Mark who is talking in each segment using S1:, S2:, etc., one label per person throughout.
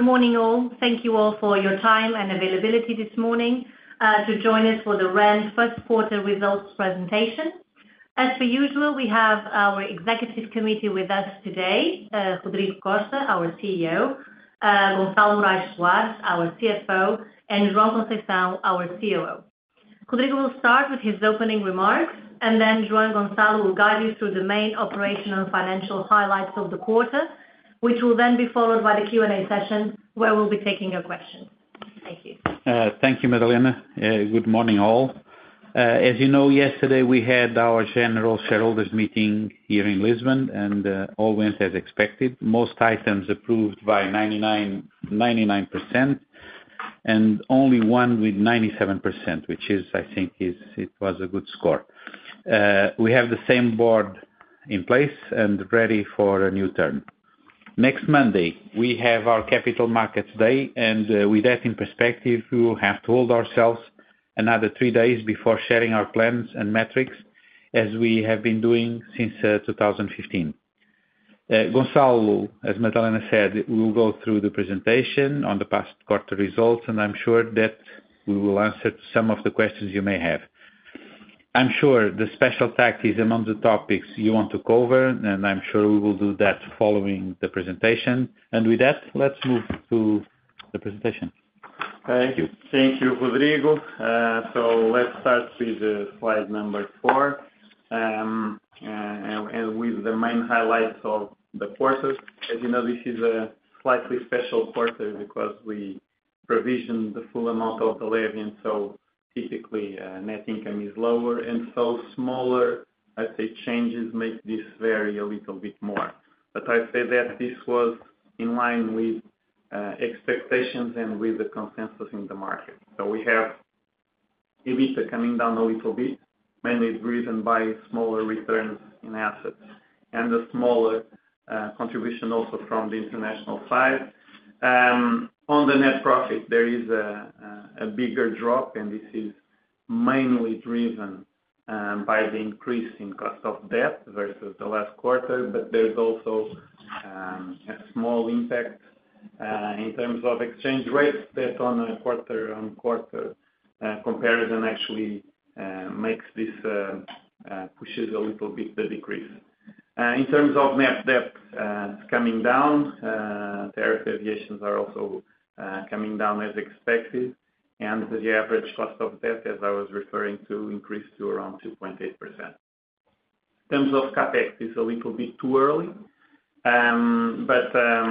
S1: morning all. Thank you all for your time and availability this morning to join us for the REN first quarter results presentation. As per usual, we have our executive committee with us today, Rodrigo Costa, our CEO, Gonçalo Morais Soares, our CFO, and João Conceição, our COO. Rodrigo will start with his opening remarks, and then João and Gonçalo will guide you through the main operational and financial highlights of the quarter, which will then be followed by the Q&A session, where we'll be taking your questions. Thank you.
S2: Thank you, Madalena. Good morning, all. As you know, yesterday we had our general shareholders meeting here in Lisbon, and all went as expected. Most items approved by 99%, and only one with 97%, which is, I think, it was a good score. We have the same board in place and ready for a new term. Next Monday, we have our Capital Markets Day, and with that in perspective, we will have to hold ourselves another 3 days before sharing our plans and metrics, as we have been doing since 2015. Gonçalo, as Madalena said, we will go through the presentation on the past quarter results, and I'm sure that we will answer some of the questions you may have. I'm sure the special tax is among the topics you want to cover, and I'm sure we will do that following the presentation. And with that, let's move to the presentation.
S3: Thank you. Thank you, Rodrigo. So let's start with slide number 4, and with the main highlights of the quarter. As you know, this is a slightly special quarter because we provisioned the full amount of the levy, and so typically net income is lower, and so smaller, I'd say, changes make this vary a little bit more. But I'd say that this was in line with expectations and with the consensus in the market. So we have EBITDA coming down a little bit, mainly driven by smaller returns in assets and a smaller contribution also from the international side. On the net profit, there is a bigger drop, and this is mainly driven by the increase in cost of debt versus the last quarter, but there's also a small impact in terms of exchange rates that on a quarter-on-quarter comparison actually makes this pushes a little bit the decrease. In terms of net debt, it's coming down. Tariff deviations are also coming down as expected, and the average cost of debt, as I was referring to, increased to around 2.8%. In terms of CapEx, it's a little bit too early, but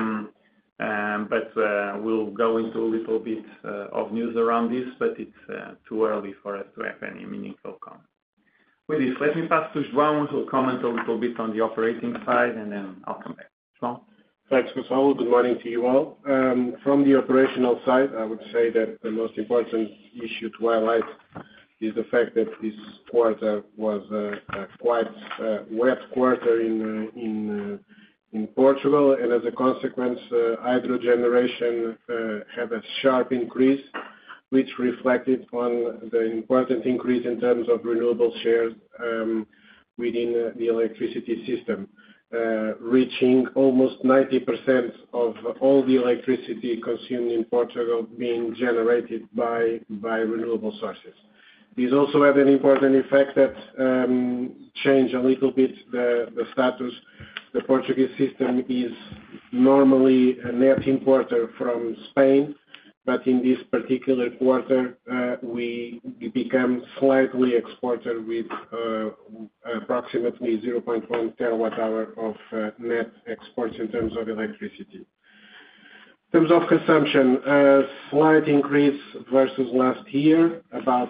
S3: we'll go into a little bit of news around this, but it's too early for us to have any meaningful comment. With this, let me pass to João, who will comment a little bit on the operating side, and then I'll come back. João?
S4: Thanks, Gonçalo. Good morning to you all. From the operational side, I would say that the most important issue to highlight is the fact that this quarter was a quite wet quarter in Portugal, and as a consequence, hydro generation had a sharp increase, which reflected on the important increase in terms of renewable shares within the electricity system, reaching almost 90% of all the electricity consumed in Portugal being generated by renewable sources. This also had an important effect that changed a little bit the status. The Portuguese system is normally a net importer from Spain, but in this particular quarter, we become slightly exporter with approximately 0.1 terawatt-hour of net exports in terms of electricity. In terms of consumption, a slight increase versus last year, about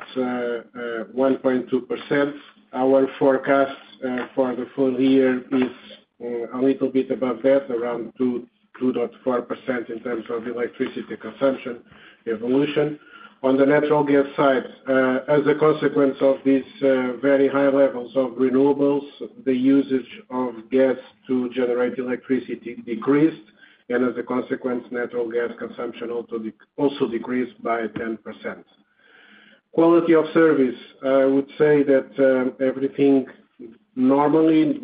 S4: 1.2%. Our forecast for the full year is a little bit above that, around 2.4% in terms of electricity consumption evolution. On the natural gas side, as a consequence of these very high levels of renewables, the usage of gas to generate electricity decreased, and as a consequence, natural gas consumption also decreased by 10%. Quality of service, I would say that everything Normally,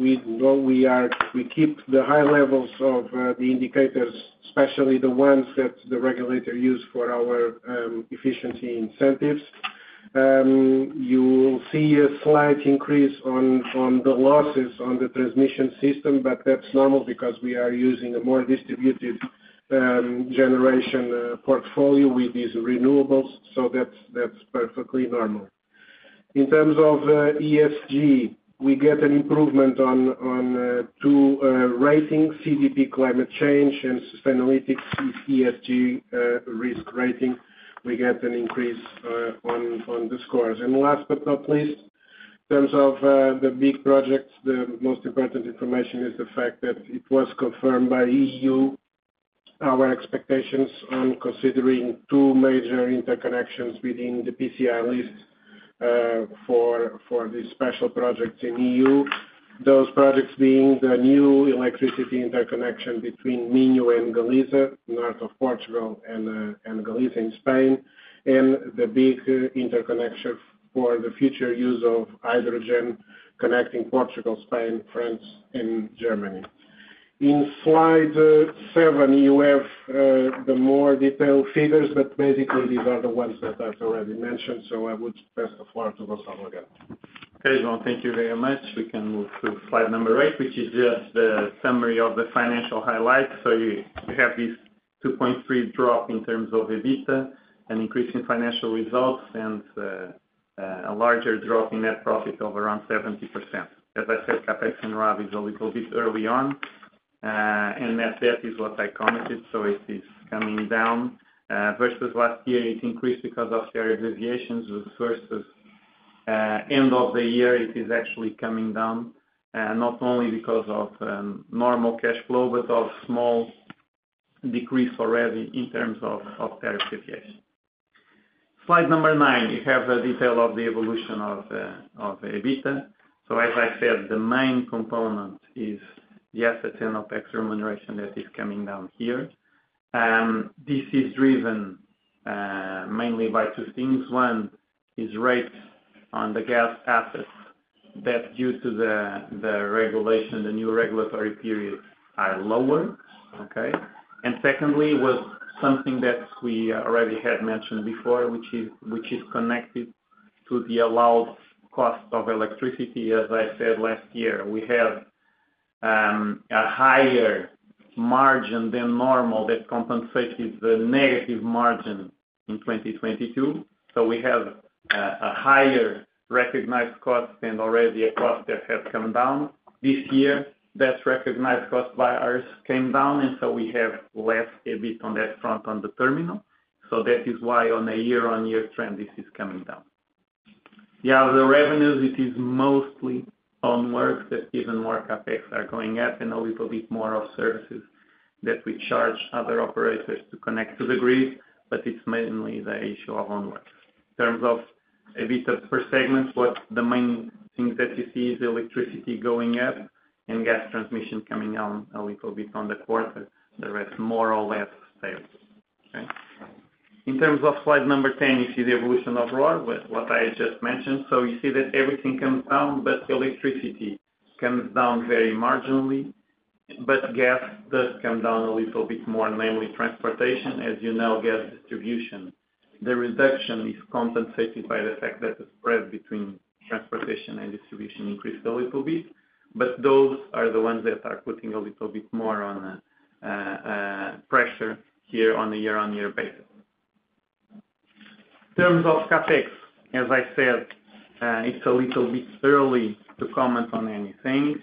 S4: we keep the high levels of the indicators, especially the ones that the regulator use for our efficiency incentives. You will see a slight increase on the losses on the transmission system, but that's normal because we are using a more distributed generation portfolio with these renewables, so that's perfectly normal. In terms of ESG, we get an improvement on two ratings, CDP Climate Change and Sustainalytics ESG risk rating. We get an increase on the scores. And last but not least, in terms of the big projects, the most important information is the fact that it was confirmed by EU our expectations on considering two major interconnections within the PCI list for these special projects in EU. Those projects being the new electricity interconnection between Minho and Galiza, north of Portugal, and Galiza in Spain, and the big interconnection for the future use of hydrogen connecting Portugal, Spain, France, and Germany. In slide 7, you have the more detailed figures, but basically these are the ones that I've already mentioned, so I would pass the floor to Gonçalo again.
S3: Okay, João, thank you very much. We can move to slide number 8, which is just the summary of the financial highlights. So you have this 2.3 drop in terms of EBITDA, an increase in financial results, and a larger drop in net profit of around 70%. As I said, CapEx and RAB is a little bit early on, and net debt is what I commented, so it is coming down. Versus last year, it increased because of share deviations versus end of the year, it is actually coming down, not only because of normal cash flow, but of small decrease already in terms of tariff deviation. Slide number 9, you have a detail of the evolution of EBITDA. So as I said, the main component is the assets and OpEx remuneration that is coming down here. This is driven mainly by two things. One is rates on the gas assets that, due to the regulation, the new regulatory period, are lower. Okay, and secondly was something that we already had mentioned before, which is connected to the allowed cost of electricity. As I said last year, we have a higher margin than normal that compensated the negative margin in 2022. So we have a higher recognized cost and already a cost that has come down. This year, that recognized cost by ours came down, and so we have less EBIT on that front on the terminal. So that is why on a year-on-year trend, this is coming down. The other revenues, it is mostly on work that even more CapEx are going at, and a little bit more of services that we charge other operators to connect to the grid, but it's mainly the issue of on work. In terms of EBITDA per segment, what the main things that you see is electricity going up and gas transmission coming down a little bit on the quarter, the rest more or less stable. Okay? In terms of slide number 10, you see the evolution of ROR, what I just mentioned. So you see that everything comes down, but electricity comes down very marginally, but gas does come down a little bit more, namely transportation. As you know, gas distribution, the reduction is compensated by the fact that the spread between transportation and distribution increased a little bit, but those are the ones that are putting a little bit more on pressure here on a year-on-year basis. In terms of CapEx, as I said, it's a little bit early to comment on anything.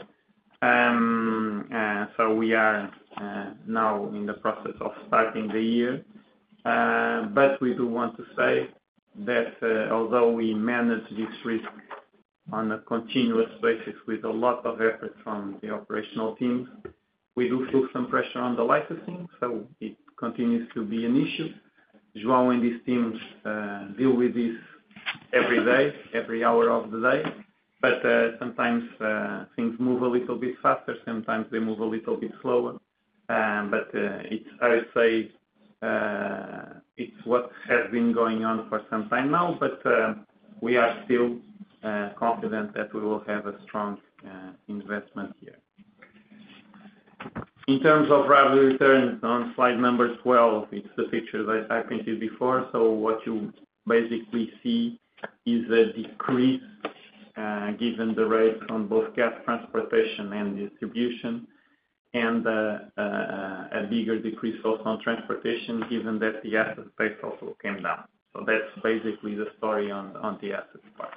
S3: So we are now in the process of starting the year. But we do want to say that although we manage this risk on a continuous basis with a lot of effort from the operational teams, we do feel some pressure on the licensing, so it continues to be an issue. João and his teams deal with this every day, every hour of the day, but sometimes things move a little bit faster, sometimes they move a little bit slower, but it's, I would say, it's what has been going on for some time now, but we are still confident that we will have a strong investment year. In terms of RAB returns on slide number 12, it's the picture that I painted before. So what you basically see is a decrease given the rates on both gas transportation and distribution, and a bigger decrease also on transportation, given that the asset base also came down. So that's basically the story on the asset part.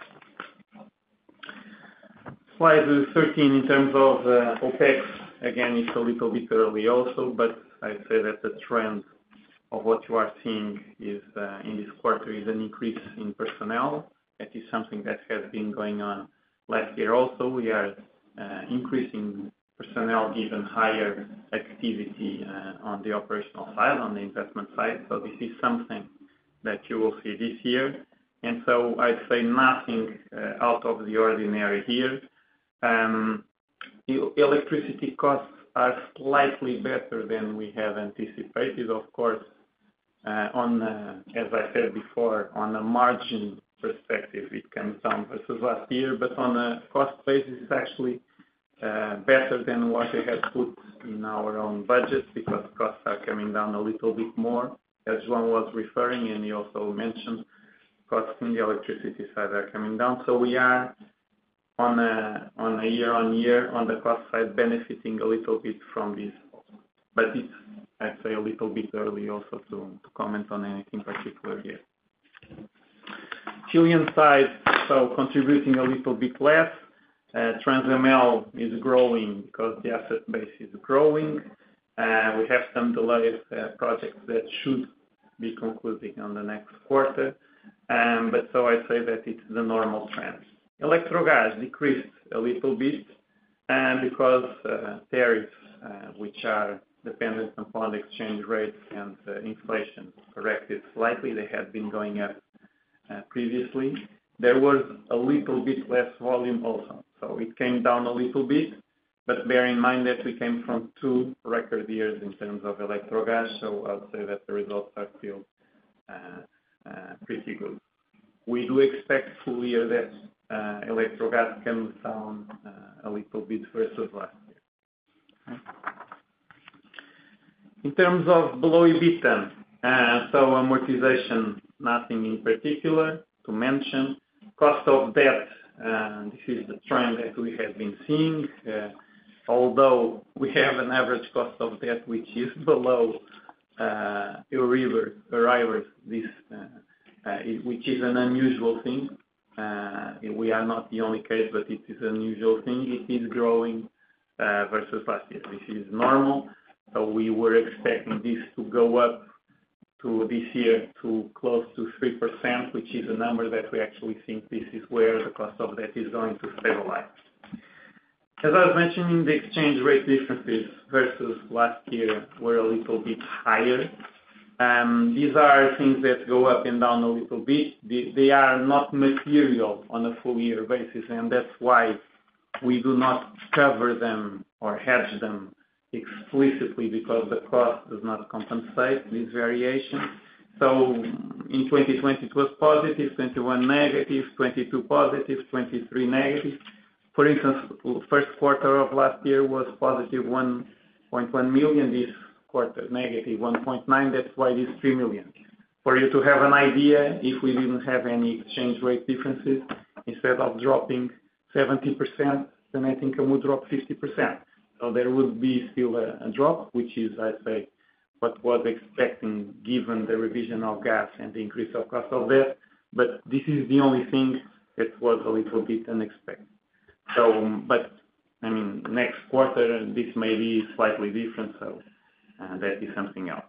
S3: Slide 13, in terms of OPEX, again, it's a little bit early also, but I'd say that the trend of what you are seeing is in this quarter is an increase in personnel. That is something that has been going on last year also. We are increasing personnel given higher activity on the operational side, on the investment side. So this is something that you will see this year. And so I'd say nothing out of the ordinary here. Electricity costs are slightly better than we have anticipated. Of course, as I said before, on a margin perspective, it comes down versus last year, but on a cost basis, it's actually better than what we had put in our own budget, because costs are coming down a little bit more, as João was referring, and he also mentioned costs in the electricity side are coming down. So we are on a year-on-year on the cost side benefiting a little bit from this, but it's, I'd say, a little bit early also to comment on anything particular here. Chilean side, so contributing a little bit less. Transemel is growing because the asset base is growing. We have some delayed projects that should be concluding on the next quarter. But so I'd say that it's the normal trend. Electrogas decreased a little bit because tariffs, which are dependent upon exchange rates and inflation, corrected slightly. They had been going up previously. There was a little bit less volume also. So it came down a little bit, but bear in mind that we came from 2 record years in terms of Electrogas, so I would say that the results are still pretty good. We do expect full year that Electrogas comes down a little bit versus last year. Okay. In terms of below EBITDA, so amortization, nothing in particular to mention. Cost of debt, this is the trend that we have been seeing, although we have an average cost of debt which is below Euribor, which is an unusual thing. We are not the only case, but it is an unusual thing. It is growing versus last year. This is normal. So we were expecting this to go up to this year to close to 3%, which is a number that we actually think this is where the cost of debt is going to stabilize. As I was mentioning, the exchange rate differences versus last year were a little bit higher. These are things that go up and down a little bit. They are not material on a full year basis, and that's why we do not cover them or hedge them explicitly, because the cost does not compensate this variation. So in 2020 it was positive, 21 negative, 22 positive, 23 negative. For instance, first quarter of last year was positive 1.1 million, this quarter negative 1.9, that's why it is 3 million. For you to have an idea, if we didn't have any exchange rate differences, instead of dropping 70%, the net income would drop 50%. So there would be still a drop, which is, I'd say, what was expecting given the revision of gas and the increase of cost of debt. But this is the only thing that was a little bit unexpected. So, but I mean, next quarter this may be slightly different. So that is something else.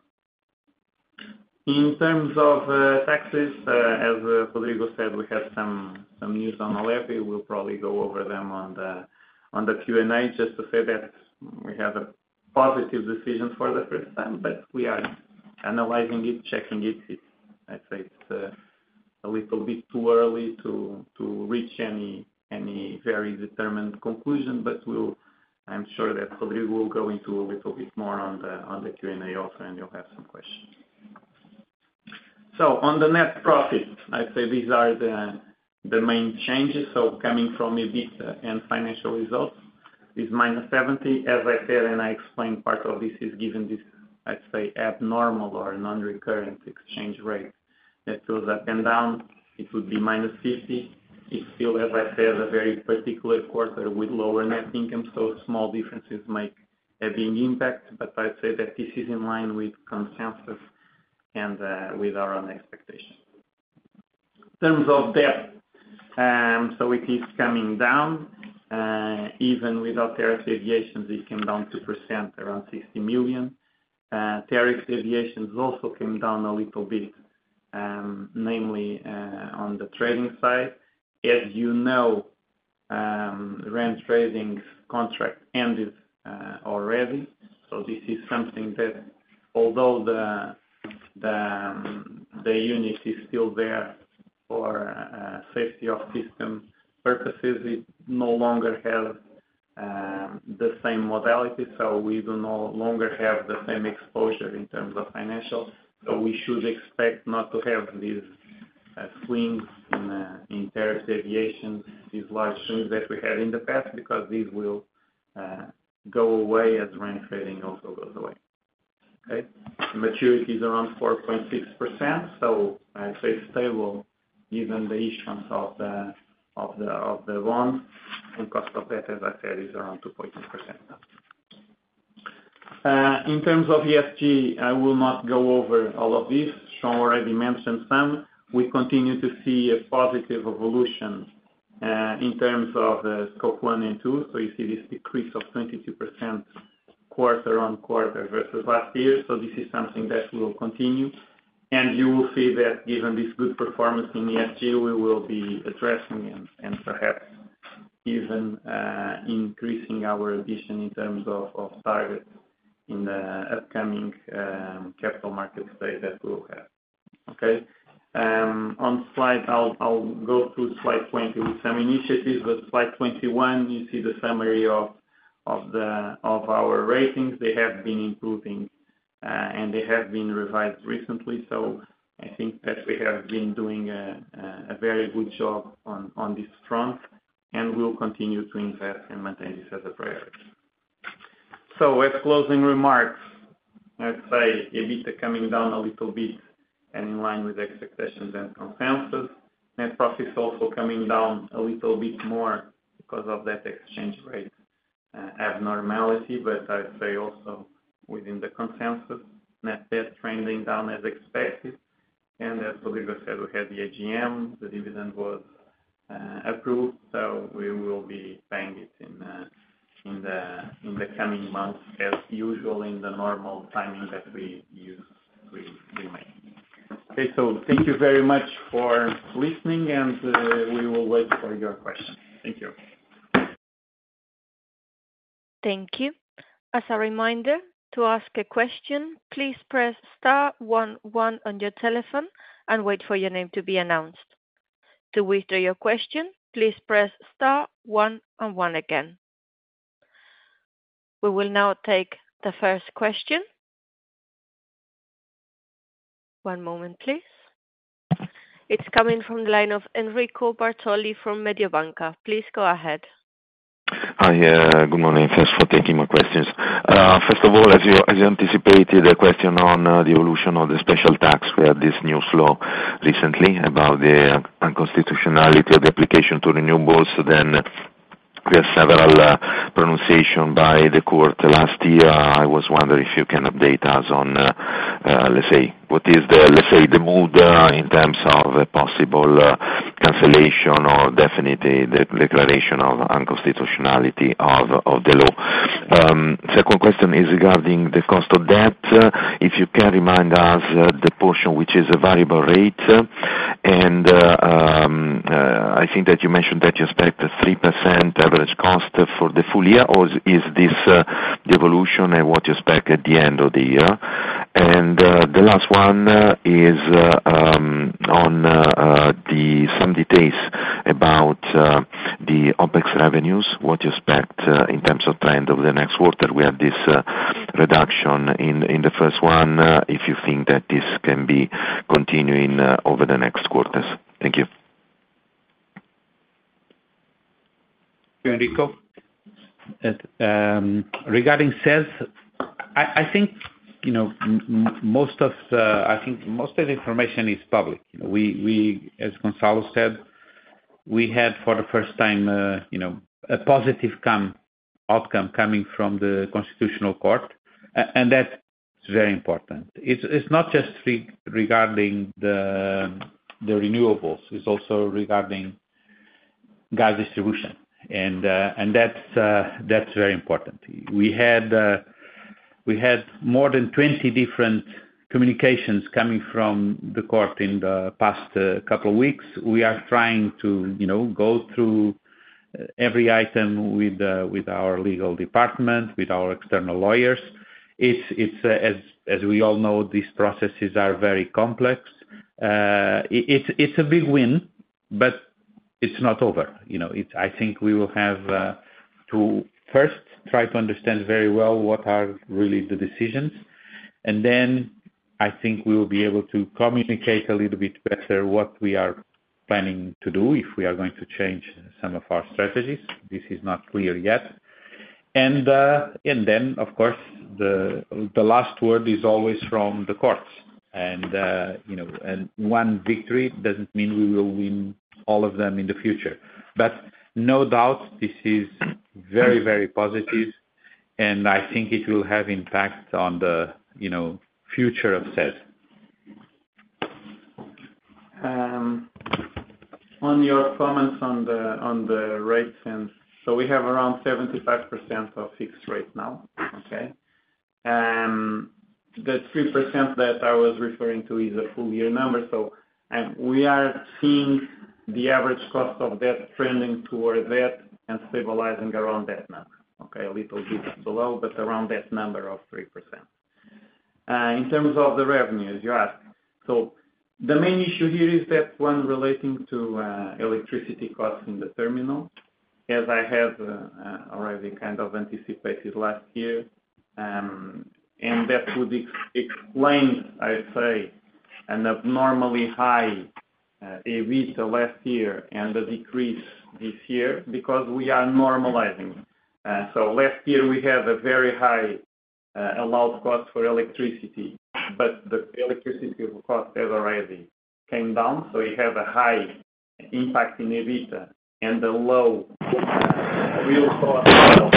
S3: In terms of taxes, as Rodrigo said, we had some news on Alepe. We'll probably go over them on the Q&A, just to say that we have a positive decision for the first time, but we are analyzing it, checking it. I'd say it's a little bit too early to reach any very determined conclusion, but I'm sure that Rodrigo will go into a little bit more on the Q&A also, and you'll have some questions. So on the net profit, I'd say these are the the main changes. So coming from EBITDA and financial results is -70. As I said, and I explained, part of this is given this, I'd say, abnormal or non-recurrent exchange rate that goes up and down. It would be -50. It's still, as I said, a very particular quarter with lower net income, so small differences make a big impact. But I'd say that this is in line with consensus and with our own expectations. In terms of debt, so it is coming down. Even without tariff deviations, it came down 2%, around 60 million. Tariff deviations also came down a little bit, namely on the trading side. As you know, REN Trading's contract ended already. So this is something that, although the unit is still there for safety of system purposes, it no longer has the same modality. So we do no longer have the same exposure in terms of financial. So we should expect not to have these swings in tariff deviations, these large swings that we had in the past, because these will go away as REN Trading also goes away. Okay, maturity is around 4.6%, so I'd say stable given the issuance of the bond, and cost of debt, as I said, is around 2.2%. In terms of ESG, I will not go over all of this. Sean already mentioned some. We continue to see a positive evolution in terms of the Scope 1 and 2. So you see this decrease of 22% quarter-on-quarter versus last year. So this is something that will continue. And you will see that given this good performance in ESG, we will be addressing and perhaps even increasing our ambition in terms of targets in the upcoming capital markets day that we'll have. Okay. On slide, I'll go through slide 20 with some initiatives, but slide 21, you see the summary of our ratings. They have been improving and they have been revised recently. So I think that we have been doing a very good job on this front, and we'll continue to invest and maintain this as a priority. So as closing remarks, I'd say EBITDA coming down a little bit and in line with expectations and consensus. Net profits also coming down a little bit more because of that exchange rate abnormality, but I'd say also within the consensus. Net debt trending down as expected. And as Rodrigo said, we had the AGM, the dividend was approved, so we will be paying it in the coming months as usual in the normal timing that we make. Okay, so thank you very much for listening, and we will wait for your questions. Thank you.
S5: Thank you. As a reminder, to ask a question, please press star 11 on your telephone and wait for your name to be announced. To withdraw your question, please press star 11 again. We will now take the first question. One moment, please. It's coming from the line of Enrico Bartoli from Mediobanca. Please go ahead.
S6: Hi, good morning. Thanks for taking my questions. First of all, as you anticipated, a question on the evolution of the special tax. We had this news law recently about the unconstitutionality of the application to renewables. Then we have several pronunciations by the court last year. I was wondering if you can update us on, let's say, what is the mood in terms of a possible cancellation or definitely the declaration of unconstitutionality of the law. Second question is regarding the cost of debt. If you can remind us the portion which is a variable rate, and I think that you mentioned that you expect a 3% average cost for the full year, or is this the evolution and what you expect at the end of the year? And the last one is on some details about the OPEX revenues, what you expect in terms of trend over the next quarter. We had this reduction in the first one, if you think that this can be continuing over the next quarters. Thank you.
S2: Enrico. Regarding CESE, I think most of the information is public. We, as Gonçalo said, we had for the first time, a positive outcome coming from the Constitutional Court, and that's very important. It's not just regarding the renewables; it's also regarding gas distribution, and that's very important. We had more than 20 different communications coming from the court in the past couple of weeks. We are trying to go through every item with our legal department, with our external lawyers. It's as we all know, these processes are very complex. It's a big win, but it's not over. I think we will have to first try to understand very well what are really the decisions, and then I think we will be able to communicate a little bit better what we are planning to do, if we are going to change some of our strategies. This is not clear yet. And then, of course, the last word is always from the courts. And one victory doesn't mean we will win all of them in the future. But no doubt, this is very, very positive, and I think it will have impact on the future of CESE.
S3: On your comments on the rates, and so we have around 75% of fixed rate now. Okay, the 3% that I was referring to is a full year number. So we are seeing the average cost of debt trending toward that and stabilizing around that number. Okay, a little bit below, but around that number of 3%. In terms of the revenues, you asked. So the main issue here is that one relating to electricity costs in the terminal, as I had already kind of anticipated last year, and that would explain, I'd say, an abnormally high EBITDA last year and a decrease this year because we are normalizing. So last year we had a very high allowed cost for electricity, but the electricity cost has already came down, so you have a high impact in EBITDA and a low real cost,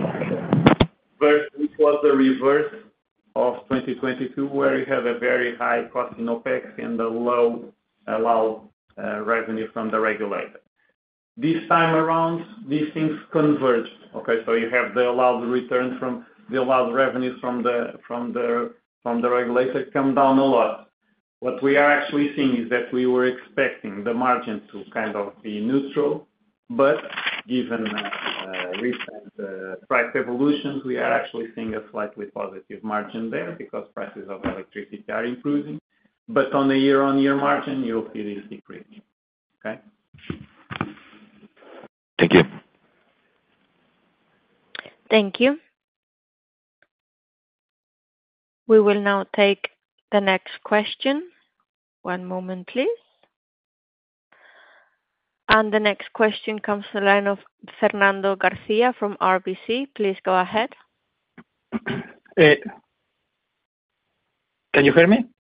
S3: which was the reverse of 2022, where you have a very high cost in OPEX and a low allowed revenue from the regulator. This time around, these things converge. Okay, so you have the allowed return from the allowed revenues from the regulator come down a lot. What we are actually seeing is that we were expecting the margin to kind of be neutral, but given recent price evolutions, we are actually seeing a slightly positive margin there because prices of electricity are improving. But on the year-on-year margin, you'll see this decrease. Okay?
S6: Thank you.
S5: Thank you. We will now take the next question. One moment, please. And the next question comes to the line of Fernando Garcia from RBC. Please go ahead.
S7: Can you hear me?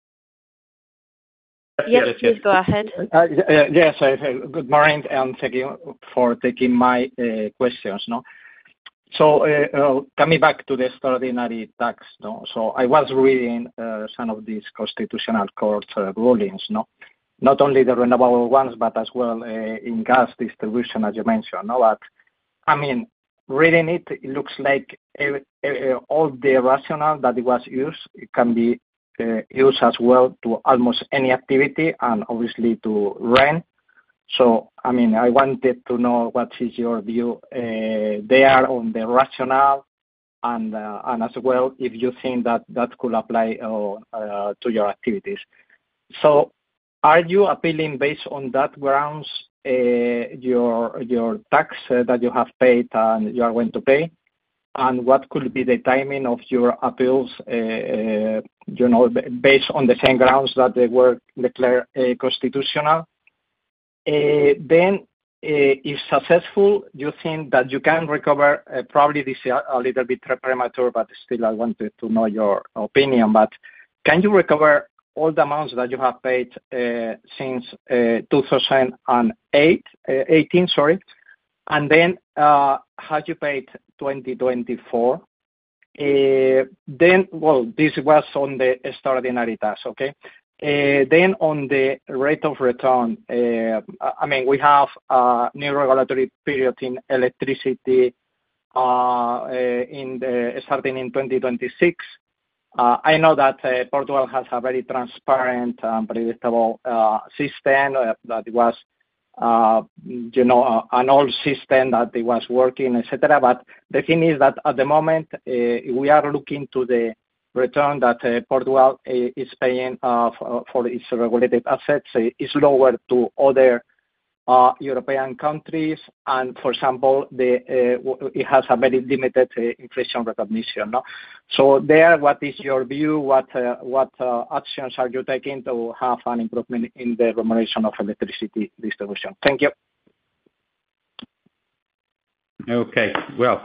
S5: Yes, please go ahead.
S7: Yes, good morning, and thank you for taking my questions. So coming back to the extraordinary tax, so I was reading some of these constitutional court rulings, not only the renewable ones, but as well in gas distribution, as you mentioned. But I mean, reading it, it looks like all the rationale that it was used, it can be used as well to almost any activity and obviously to rent. So, I mean, I wanted to know what is your view there on the rationale and as well if you think that that could apply to your activities. So, are you appealing based on that grounds your tax that you have paid and you are going to pay? And what could be the timing of your appeals, based on the same grounds that they were declared constitutional? Then if successful, you think that you can recover, probably this is a little bit premature, but still I wanted to know your opinion. But can you recover all the amounts that you have paid since 2018, sorry? And then have you paid 2024? Then, well, this was on the extraordinary tax, okay? Then on the rate of return, I mean, we have a new regulatory period in electricity starting in 2026. I know that Portugal has a very transparent and predictable system that it was, an old system that it was working, etc. But the thing is that at the moment, we are looking to the return that Portugal is paying for its regulated assets is lower to other European countries, and for example, it has a very limited inflation recognition. No? So there, what is your view? What actions are you taking to have an improvement in the remuneration of electricity distribution? Thank you.
S2: Okay. Well,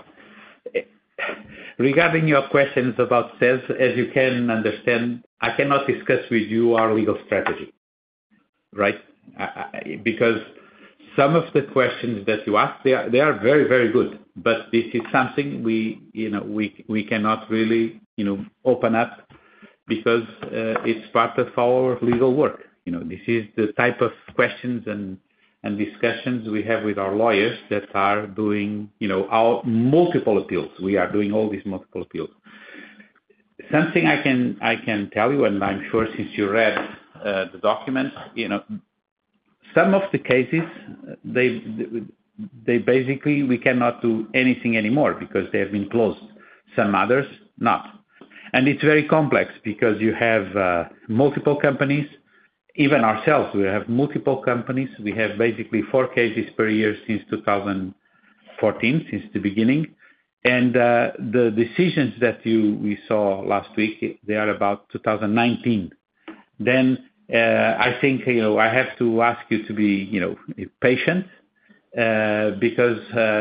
S2: regarding your questions about CESE, as you can understand, I cannot discuss with you our legal strategy, right? Because some of the questions that you ask, they are very, very good, but this is something we cannot really, open up because it's part of our legal work. This is the type of questions and discussions we have with our lawyers that are doing, our multiple appeals. We are doing all these multiple appeals. Something I can tell you, and I'm sure since you read the documents, some of the cases, they basically, we cannot do anything anymore because they have been closed. Some others, not. And it's very complex because you have multiple companies, even ourselves, we have multiple companies. We have basically 4 cases per year since 2014, since the beginning. And the decisions that we saw last week, they are about 2019. Then I think, I have to ask you to be, patient because,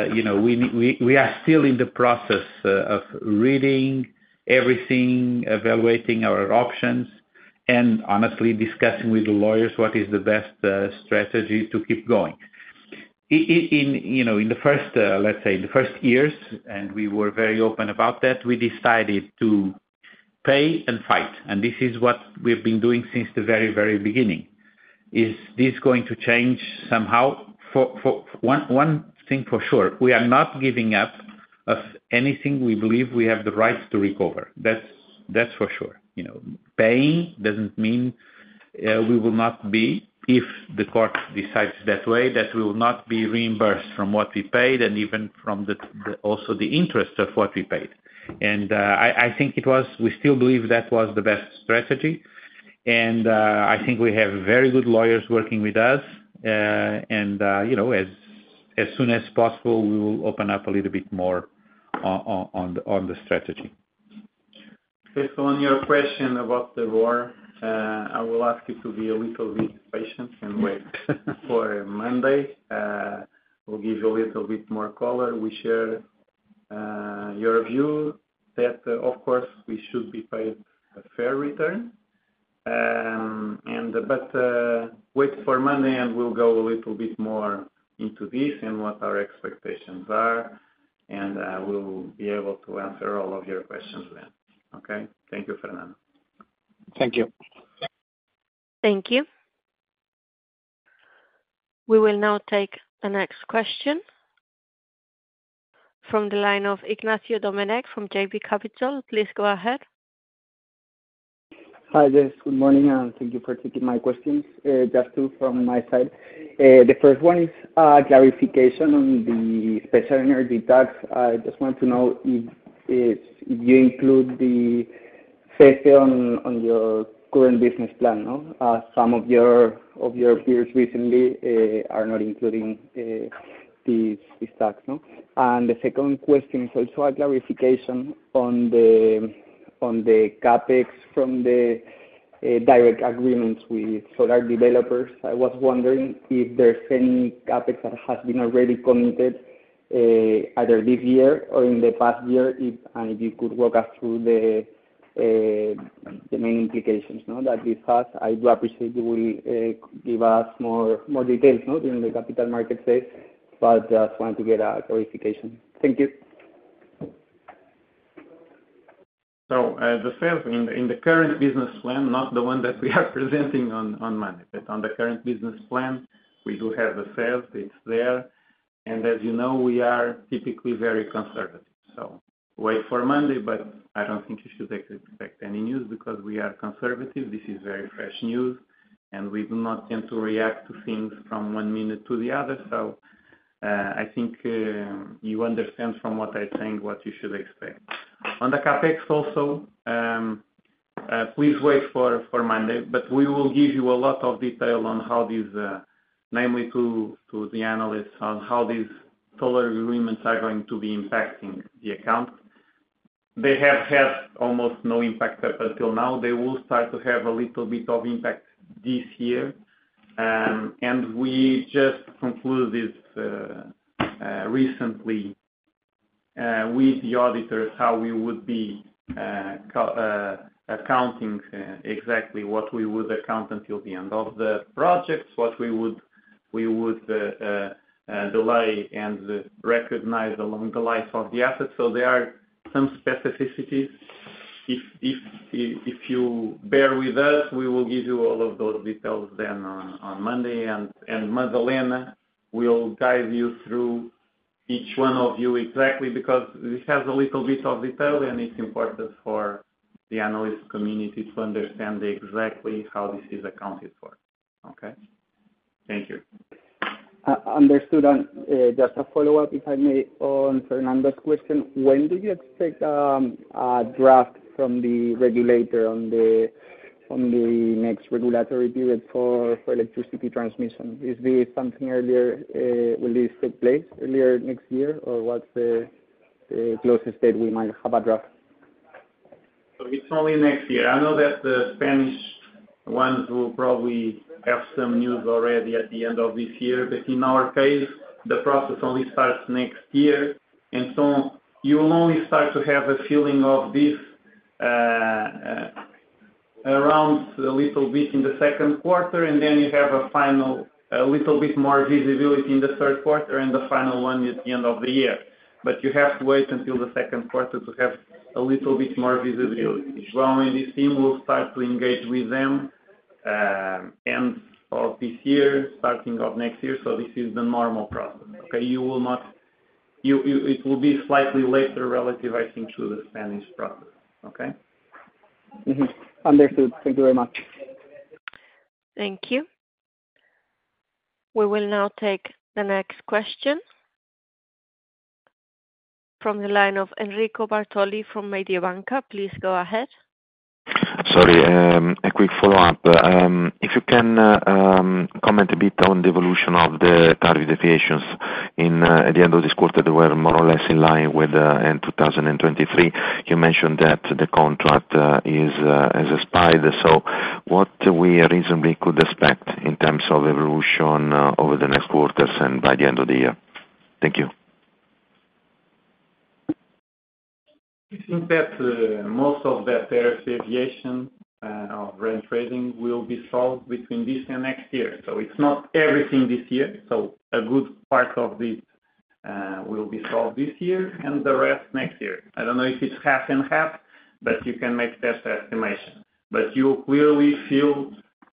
S2: we are still in the process of reading everything, evaluating our options, and honestly discussing with the lawyers what is the best strategy to keep going. In the first, let's say, the first years, and we were very open about that, we decided to pay and fight. And this is what we've been doing since the very, very beginning. Is this going to change somehow? For one thing for sure, we are not giving up of anything we believe we have the right to recover. That's for sure. Paying doesn't mean we will not be, if the court decides that way, that we will not be reimbursed from what we paid and even from also the interest of what we paid. And I think we still believe that was the best strategy. And I think we have very good lawyers working with us. And as soon as possible, we will open up a little bit more on the strategy.
S3: Okay, so on your question about the ROR, I will ask you to be a little bit patient and wait for Monday. We'll give you a little bit more color. We share your view that, of course, we should be paid a fair return. But wait for Monday and we'll go a little bit more into this and what our expectations are, and we'll be able to answer all of your questions then. Okay? Thank you, Fernando.
S7: Thank you.
S5: Thank you. We will now take the next question from the line of Ignacio Domenech from JB Capital. Please go ahead.
S8: Hi, yes, good morning, and thank you for taking my questions. Just 2 from my side. The first one is clarification on the special energy tax. I just want to know if you include the CESE on your current business plan, no? Some of your peers recently are not including this tax, no? And the second question is also a clarification on the CapEx from the direct agreements with solar developers. I was wondering if there's any CapEx that has been already committed either this year or in the past year, and if you could walk us through the main implications that this has. I do appreciate you will give us more details during the Capital Markets Day, but just wanted to get a clarification. Thank you.
S3: So the sales in the current business plan, not the one that we are presenting on Monday, but on the current business plan, we do have the sales. It's there. And as you know, we are typically very conservative. So wait for Monday, but I don't think you should expect any news because we are conservative. This is very fresh news, and we do not tend to react to things from one minute to the other. So I think you understand from what I'm saying what you should expect. On the CapEx also, please wait for Monday, but we will give you a lot of detail on how these, namely to the analysts, on how these solar agreements are going to be impacting the account. They have had almost no impact up until now. They will start to have a little bit of impact this year. And we just concluded recently with the auditors how we would be accounting exactly what we would account until the end of the projects, what we would delay and recognize along the life of the assets. So there are some specificities. If you bear with us, we will give you all of those details then on Monday, and Madalena will guide you through each one of you exactly because it has a little bit of detail and it's important for the analyst community to understand exactly how this is accounted for. Okay? Thank you.
S8: Understood. And just a follow-up, if I may, on Fernando's question. When do you expect a draft from the regulator on the next regulatory period for electricity transmission? Is this something earlier? Will this take place earlier next year, or what's the closest date we might have a draft?
S3: So it's only next year. I know that the Spanish ones will probably have some news already at the end of this year, but in our case, the process only starts next year, and so you will only start to have a feeling of this around a little bit in the second quarter, and then you have a little bit more visibility in the third quarter, and the final one at the end of the year. But you have to wait until the second quarter to have a little bit more visibility. João and his team will start to engage with them end of this year, starting of next year. So this is the normal process. Okay, you will not. It will be slightly later relative, I think, to the Spanish process. Okay.
S8: Mm-hmm. Understood. Thank you very much.
S5: Thank you. We will now take the next question from the line of Enrico Bartoli from Mediobanca. Please go ahead.
S6: Sorry, a quick follow-up. If you can comment a bit on the evolution of the tariff deviations at the end of this quarter, they were more or less in line with in 2023. You mentioned that the contract has expired. So what we reasonably could expect in terms of evolution over the next quarters and by the end of the year? Thank you.
S3: I think that most of that tariff deviation of REN Trading will be solved between this and next year. So it's not everything this year. So a good part of this will be solved this year and the rest next year. I don't know if it's half and half, but you can make that estimation. But you clearly feel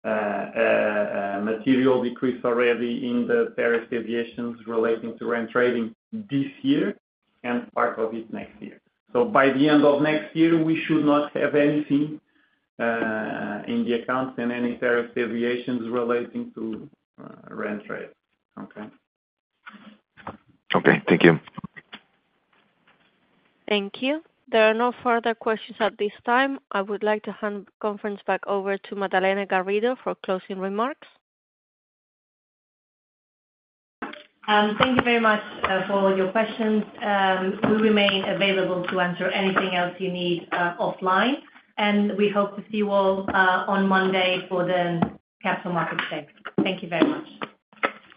S3: a material decrease already in the tariff deviations relating to REN Trading this year and part of it next year. So by the end of next year, we should not have anything in the accounts and any tariff deviations relating to REN Trade. Okay.
S6: Okay. Thank you.
S5: Thank you. There are no further questions at this time. I would like to hand the conference back over to Madalena Garrido for closing remarks.
S1: Thank you very much for all your questions. We remain available to answer anything else you need offline. and we hope to see you all on Monday for the Capital Markets Day. Thank you very much.